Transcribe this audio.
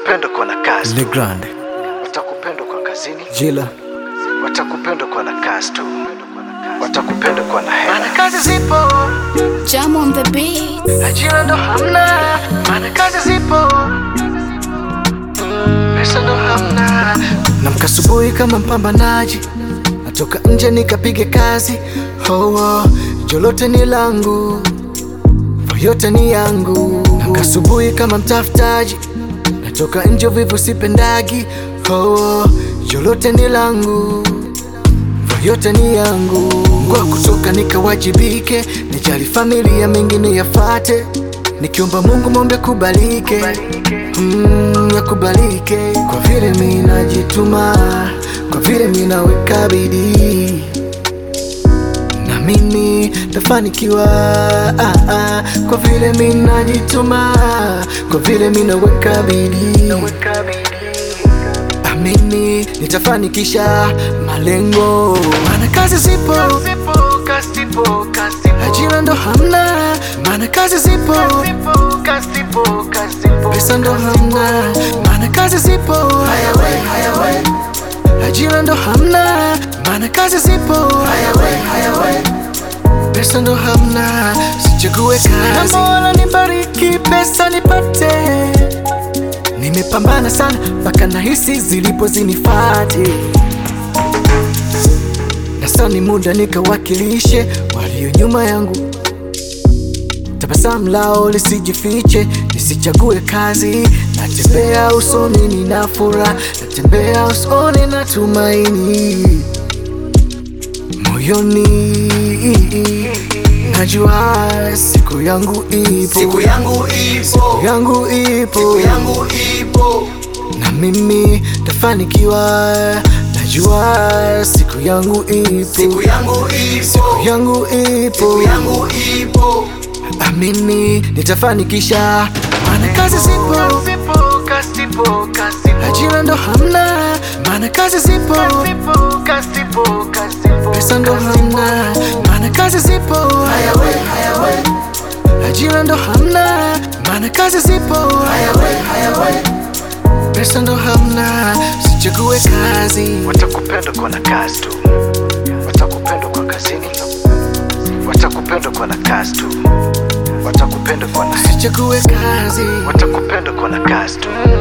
Watakupenda kwa na kazi Le Grande, watakupenda kwa kazini, Jila, watakupenda kwa na kazi tu, watakupenda kwa na hela. Maana kazi zipo, Jam on the beat. ajira ndo hamna. Maana kazi zipo, pesa ndo hamna. namka asubuhi kama mpambanaji, natoka nje nikapige kazi. Jolote ni langu, yote ni yangu. Namka asubuhi kama mtafutaji, natoka nje vivu sipendagi. Jolote ni langu, yote ni yangu. Ngwa kutoka nikawajibike, nijali familia mengine yafate. Nikiomba Mungu mombe kubalike, yakubalike. Kwa vile mimi najituma, kwa vile mimi naweka bidii, na mimi tafanikiwa. Kwa vile mimi najituma, kwa vile mimi naweka bidii, amini nitafanikisha malengo. Maana kazi zipo, ajira ndo hamna. Maana kazi zipo, pesa ndo hamna. Maana kazi zipo, ajira ndo hamna. Maana kazi zipo, pesa ndo hamna. Sichague kazi, Mola nibariki pesa nipate. Nimepambana sana mpaka nahisi zilipo zinifate, na sasa ni muda nikawakilishe walio nyuma yangu. Tabasamu lao lisijifiche, nisichague kazi. Natembea usoni nina furaha, natembea usoni na tumaini moyoni. Najua siku yangu ipo, Siku yangu ipo, siku yangu ipo, siku yangu ipo, na mimi tafanikiwa. Najua siku yangu ipo, siku yangu ipo, siku yangu ipo, siku yangu ipo. amini nitafanikisha. Maana kazi zipo, ajira ndo hamna. Maana kazi zipo, pesa ndo hamna. Maana kazi zipo, ajira ndo hamna. Maana kazi zipo, pesa ndo hamna. Sichague kazi, Watakupenda kwa na kazi tu, watakupenda kwa kazini, watakupenda kwa na kazi tu, watakupenda kwa na hela. sichague kazi, Watakupenda kwa na kazi tu,